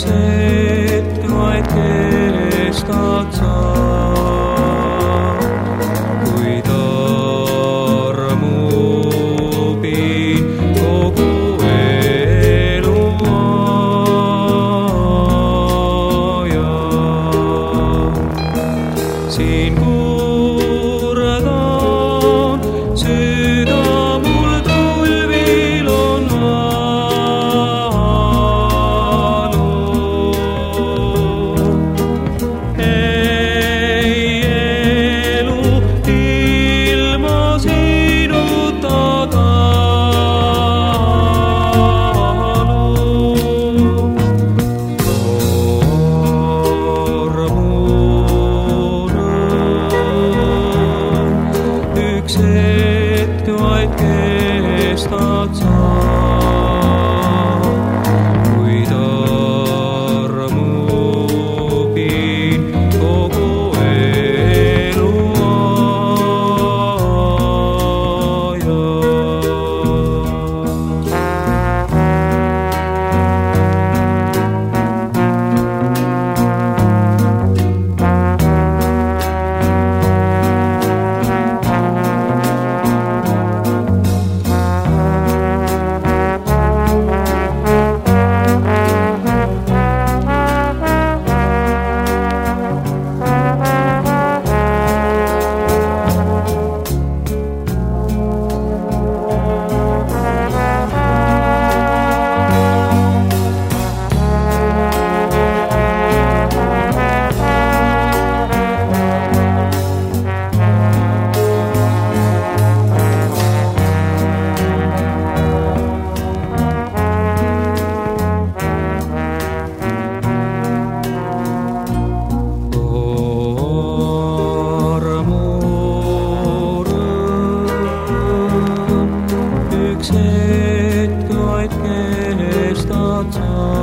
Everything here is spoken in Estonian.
hetk vaid kestad sa, kuid armubil kogu eluaja. Siin kurdan süda mul tulvil on valu. Ei elu ilma sinuta talu. Üks hetk vaid kestad sa, kuid armubil kogu eluaja. Üks hetk vaid kestad sa.